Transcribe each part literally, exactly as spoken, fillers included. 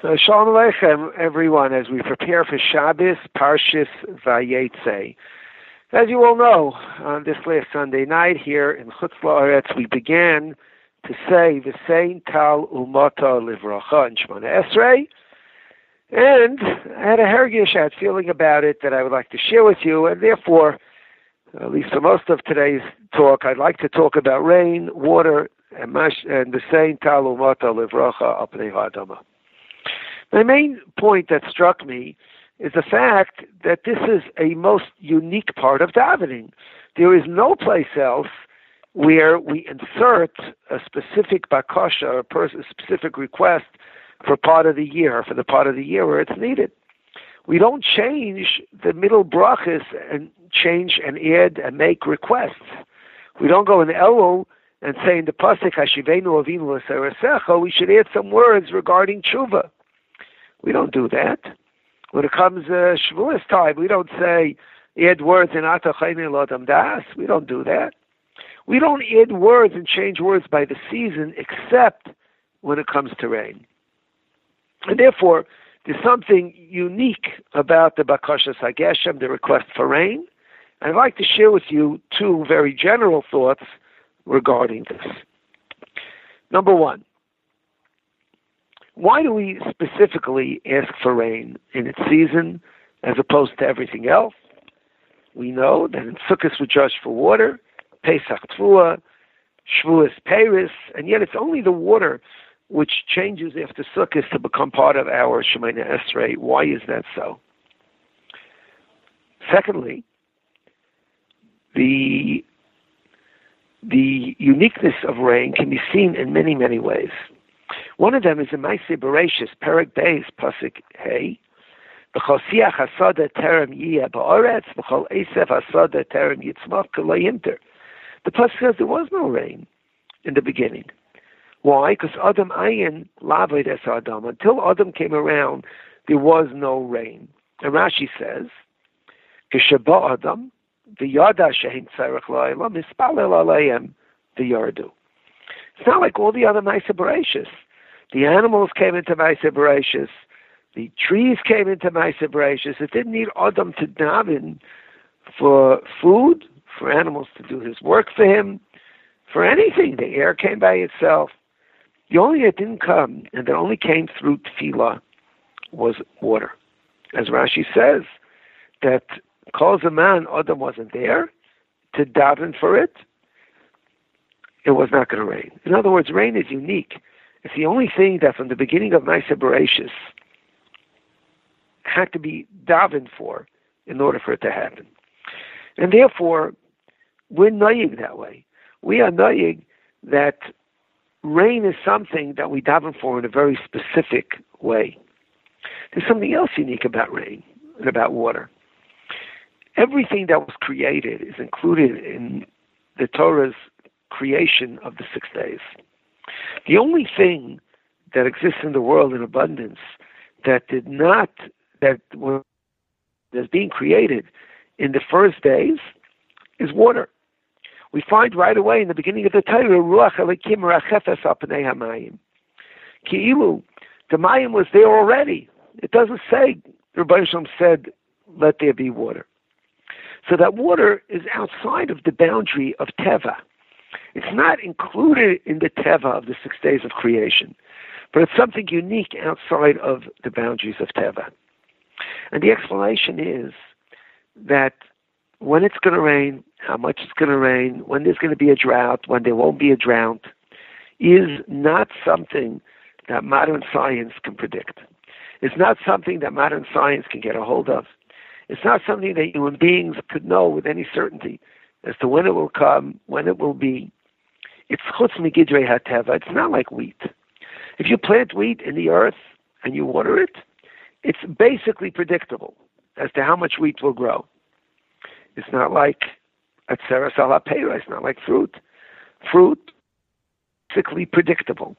So Shalom Aleichem, everyone, as we prepare for Shabbos, Parshas Vayetze. As you all know, on this last Sunday night here in Chutz La'aretz, we began to say V'sein Tal Umata Livracha in Shemona Esrei, and I had a hergish, I had feeling about it that I would like to share with you, and therefore, at least for most of today's talk, I'd like to talk about rain, water, and V'sein Tal Umata Livracha Al Pnei Ha'adama. My main point that struck me is the fact that this is a most unique part of davening. There is no place else where we insert a specific bakasha, or a person, specific request for part of the year, for the part of the year where it's needed. We don't change the middle brachas and change and add and make requests. We don't go in Elul and say in the pasuk Hashivenu Avinu L'Seresecha, we should add some words regarding tshuva. We don't do that. When it comes to uh, Shavuos time, we don't say, add words in Ata Chayne L'Adam Das. We don't do that. We don't add words and change words by the season except when it comes to rain. And therefore, there's something unique about the Bakashas HaGeshem, the request for rain. And I'd like to share with you two very general thoughts regarding this. Number one, why do we specifically ask for rain in its season as opposed to everything else? We know that in Sukkot we judge for water, Pesach Tvua, Shavuos Peiros, and yet it's only the water which changes after Sukkot to become part of our Shemona Esrei. Why is that so? Secondly, the the uniqueness of rain can be seen in many, many ways. One of them is in Maaseh Bereshis, Perek Beis, Pasuk Hey. B'chol siach hasada terem yiyeh ba'aretz, b'chol esef hasada terem yitzmach k'lo yimter. The pasuk says there was no rain in the beginning. Why? Because Adam ayin laved es Adam. Until Adam came around, there was no rain. And Rashi says, K'sheba Adam v'yada shehin tzarech la'elam mispalel aleihem v'yardu. It's not like all the other Maaseh Bereshis. The animals came into Maaseh Bereshis. The trees came into Maaseh Bereshis. It didn't need Adam to daven for food, for animals to do his work for him, for anything. The air came by itself. The only thing that didn't come, and that only came through tefillah, was water. As Rashi says, that Kol Zaman, Adam wasn't there to daven for it. It was not going to rain. In other words, rain is unique. It's the only thing that from the beginning of Maaseh Bereshis had to be davened for in order for it to happen. And therefore, we're noyig that way. We are noyig that rain is something that we daven for in a very specific way. There's something else unique about rain and about water. Everything that was created is included in the Torah's creation of the six days. The only thing that exists in the world in abundance that did not, that was that's being created in the first days is water. We find right away in the beginning of the Torah, Ruach Elikim Rachefes Al Pnei Hamayim. Ki'ilu, the Mayim was there already. It doesn't say, Rabbi Shalom said, let there be water. So that water is outside of the boundary of Teva. It's not included in the Teva of the six days of creation, but it's something unique outside of the boundaries of Teva. And the explanation is that when it's going to rain, how much it's going to rain, when there's going to be a drought, when there won't be a drought, is not something that modern science can predict. It's not something that modern science can get a hold of. It's not something that human beings could know with any certainty as to when it will come, when it will be. It's chutz migidrei hateva. It's not like wheat. If you plant wheat in the earth and you water it, it's basically predictable as to how much wheat will grow. It's not like atzeres ala peira. It's not like fruit. Fruit, basically predictable.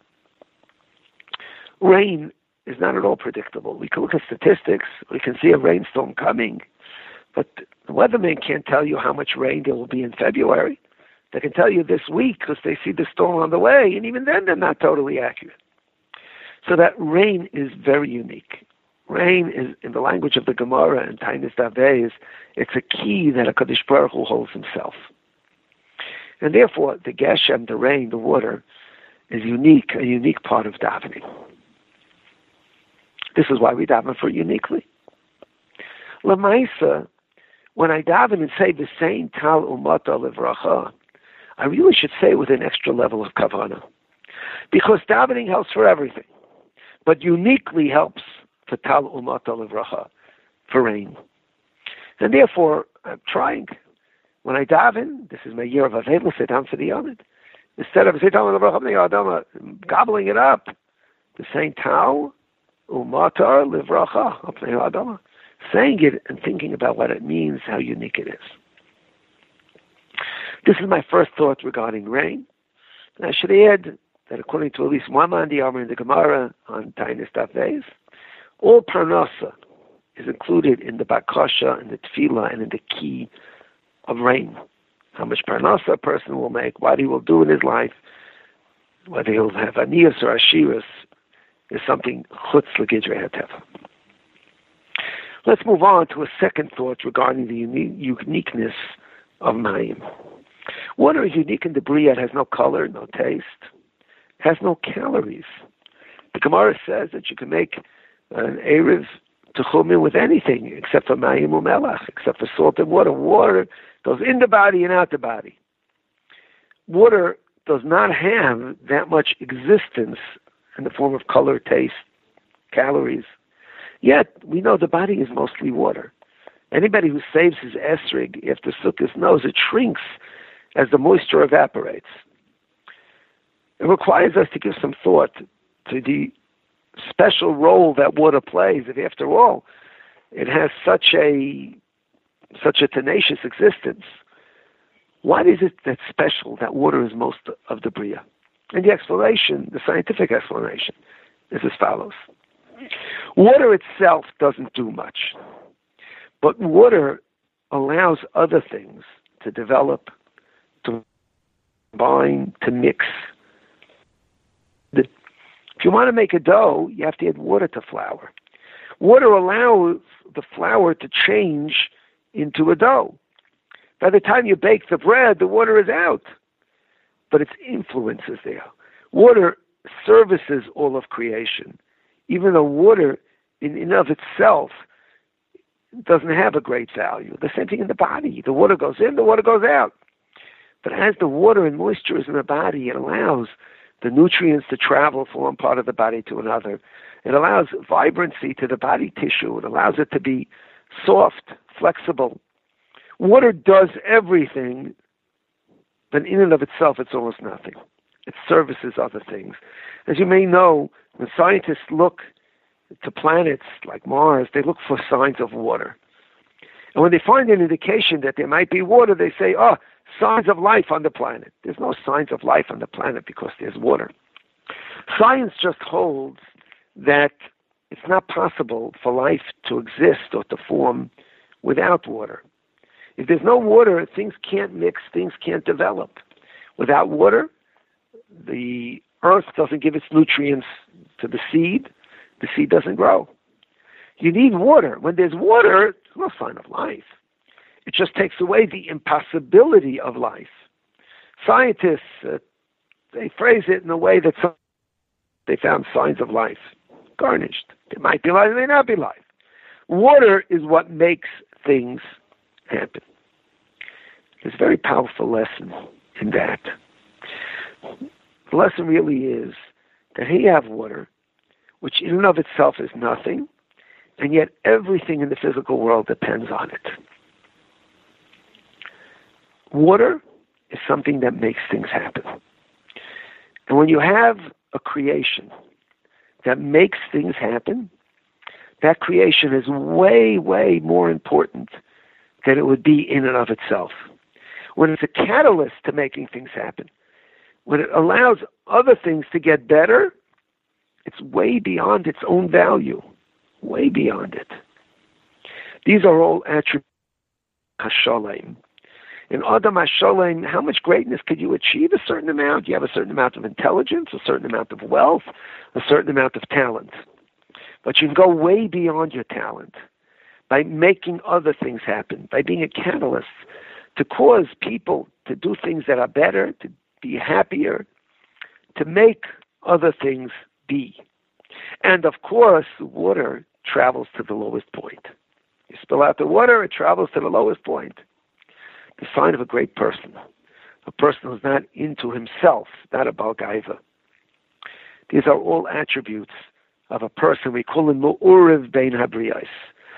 Rain is not at all predictable. We can look at statistics. We can see a rainstorm coming, but the weatherman can't tell you how much rain there will be in February. They can tell you this week because they see the storm on the way, and even then they're not totally accurate. So that rain is very unique. Rain is, in the language of the Gemara and Tainis Davez, it's a key that HaKadosh Baruch Hu holds himself. And therefore, the Geshem, the rain, the water, is unique, a unique part of davening. This is why we daven for uniquely. Lamaisa, when I daven and say the same Tal Umata Livracha, I really should say it with an extra level of kavanah. Because davening helps for everything, but uniquely helps for Tal Umata Livracha, for rain. And therefore, I'm trying. When I daven, this is my year of Avela, sit down for the Yomid. Instead of gobbling it up, the saying Tal Umata Livracha, saying it and thinking about what it means, how unique it is. This is my first thought regarding rain. And I should add that according to at least one man the Amar in the Gemara on Tainis Davez, all parnasa is included in the bakasha, in the tefillah, and in the key of rain. How much parnasa a person will make, what he will do in his life, whether he'll have aniyas or ashiras, is something chutz l'gidrei hateva. Let's move on to a second thought regarding the uni- uniqueness of mayim. Water is unique in the Bria. It has no color, no taste, has no calories. The Gemara says that you can make an erev techumin with anything except for mayim u'melach, except for salt and water. Water goes in the body and out the body. Water does not have that much existence in the form of color, taste, calories. Yet, we know the body is mostly water. Anybody who saves his esrig after Sukkot knows it shrinks as the moisture evaporates. It requires us to give some thought to the special role that water plays, if after all, it has such a such a tenacious existence. What is it that's special that water is most of the Bria? And the explanation, the scientific explanation, is as follows. Water itself doesn't do much, but water allows other things to develop, to combine, to mix. If you want to make a dough, you have to add water to flour. Water allows the flour to change into a dough. By the time you bake the bread, the water is out, but its influence is there. Water services all of creation, even though water in and of itself doesn't have a great value. The same thing in the body. The water goes in, the water goes out. But as the water and moisture is in the body, it allows the nutrients to travel from one part of the body to another. It allows vibrancy to the body tissue. It allows it to be soft, flexible. Water does everything, but in and of itself, it's almost nothing. It services other things. As you may know, when scientists look to planets like Mars, they look for signs of water. And when they find an indication that there might be water, they say, oh, signs of life on the planet. There's no signs of life on the planet because there's water. Science just holds that it's not possible for life to exist or to form without water. If there's no water, things can't mix, things can't develop. Without water, the earth doesn't give its nutrients to the seed, the seed doesn't grow. You need water. When there's water, there's no sign of life. It just takes away the impossibility of life. Scientists, uh, they phrase it in a way that some, they found signs of life. Garnished. There might be life, there may not be life. Water is what makes things happen. There's a very powerful lesson in that. The lesson really is that here you have water, which in and of itself is nothing, and yet everything in the physical world depends on it. Water is something that makes things happen. And when you have a creation that makes things happen, that creation is way, way more important than it would be in and of itself. When it's a catalyst to making things happen, when it allows other things to get better, it's way beyond its own value, way beyond it. These are all attributes of Hashalem. In Adam HaSholem, how much greatness could you achieve? A certain amount. You have a certain amount of intelligence, a certain amount of wealth, a certain amount of talent. But you can go way beyond your talent by making other things happen, by being a catalyst to cause people to do things that are better, to be happier, to make other things be. And of course, water travels to the lowest point. You spill out the water, it travels to the lowest point. The sign of a great person, a person who's not into himself, not a balgaiva. These are all attributes of a person. We call him mu'uriv bein habriyos.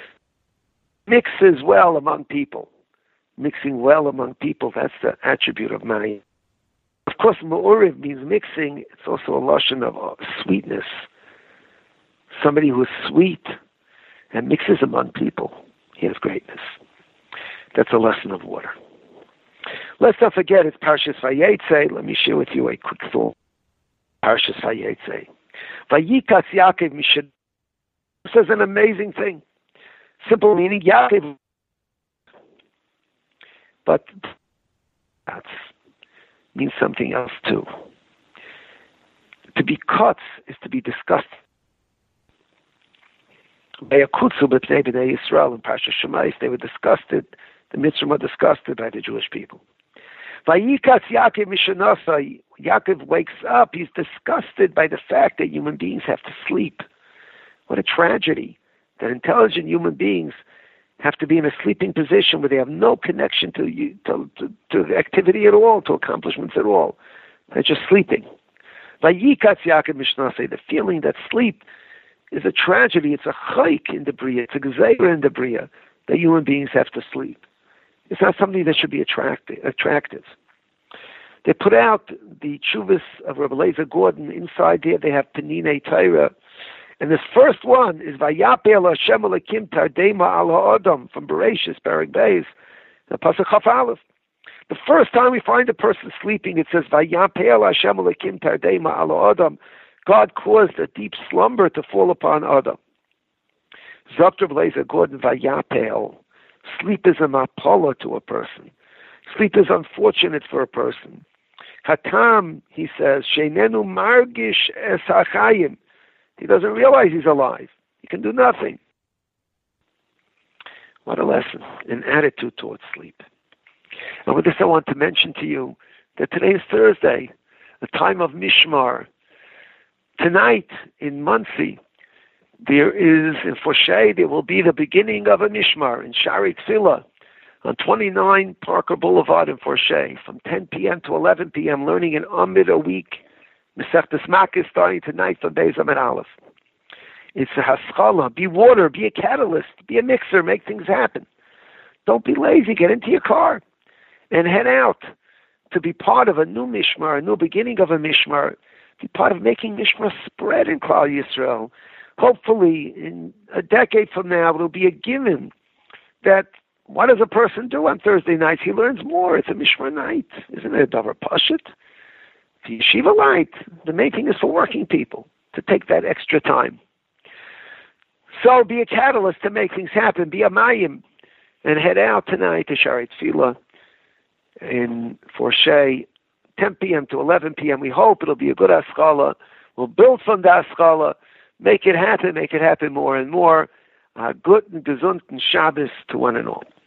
Mixes well among people. Mixing well among people, that's the attribute of Mayim. Of course, mu'uriv means mixing. It's also a lashon of uh, sweetness. Somebody who is sweet and mixes among people, he has greatness. That's a lesson of water. Let's not forget, it's Parshas Vayetze. Let me share with you a quick thought. Parshas Vayetze. Vayikas Yaakov Mishad. This is an amazing thing. Simple meaning, Yaakov. But that means something else too. To be cut is to be discussed. By Akutsu b'tnei b'nei Yisrael in Parsha Shemais, they were disgusted. The Mitzrayim were disgusted by the Jewish people. Vayikas Yaakov Mishanasa. Yaakov wakes up. He's disgusted by the fact that human beings have to sleep. What a tragedy that intelligent human beings have to be in a sleeping position where they have no connection to to, to, to activity at all, to accomplishments at all. They're just sleeping. Vayikas Yaakov Mishanasa. The feeling that sleep is a tragedy. It's a chayk in the bria. It's a gzeira in the bria that human beings have to sleep. It's not something that should be attractive. attractive. They put out the Chuvas of Rabbi Eliezer Gordon. Inside there they have Penine Torah. And this first one is Vayapel Hashem Elokim Tardema Al Ha'adam from Bereshis, Perek Beis, the Pasuk Chaf Aleph. The first time we find a person sleeping, it says Vayapel Hashem Elokim Tardema Al Ha'adam. God caused a deep slumber to fall upon Adam. Zok Rabbi Eliezer Gordon Vayapel. Sleep is a mapala to a person. Sleep is unfortunate for a person. Hatam, he says, Sheinenu margish es hachayim. He doesn't realize he's alive. He can do nothing. What a lesson, an attitude towards sleep. And with this I want to mention to you that today is Thursday, the time of Mishmar. Tonight in Monsey, there is, in Forshay, there will be the beginning of a Mishmar in Shari Tfilah on twenty-nine Parker Boulevard in Forshay from ten p.m. to eleven p.m. learning an Amid a week. Mesechtes Makkah is starting tonight from Beis Amid Aleph. It's a haskalah. Be water, be a catalyst, be a mixer, make things happen. Don't be lazy. Get into your car and head out to be part of a new Mishmar, a new beginning of a Mishmar. Be part of making Mishmar spread in Klal Yisrael. Hopefully, in a decade from now, it'll be a given that what does a person do on Thursday nights? He learns more. It's a Mishmar night. Isn't it a davar pashut? The yeshiva light, the main thing is for working people to take that extra time. So be a catalyst to make things happen. Be a mayim and head out tonight to Shari Tfilah in Forshay, ten p.m. to eleven p.m. We hope it'll be a good haskalah. We'll build from the haskalah. Make it happen, make it happen more and more. Uh, good and gesund and Shabbos to one and all.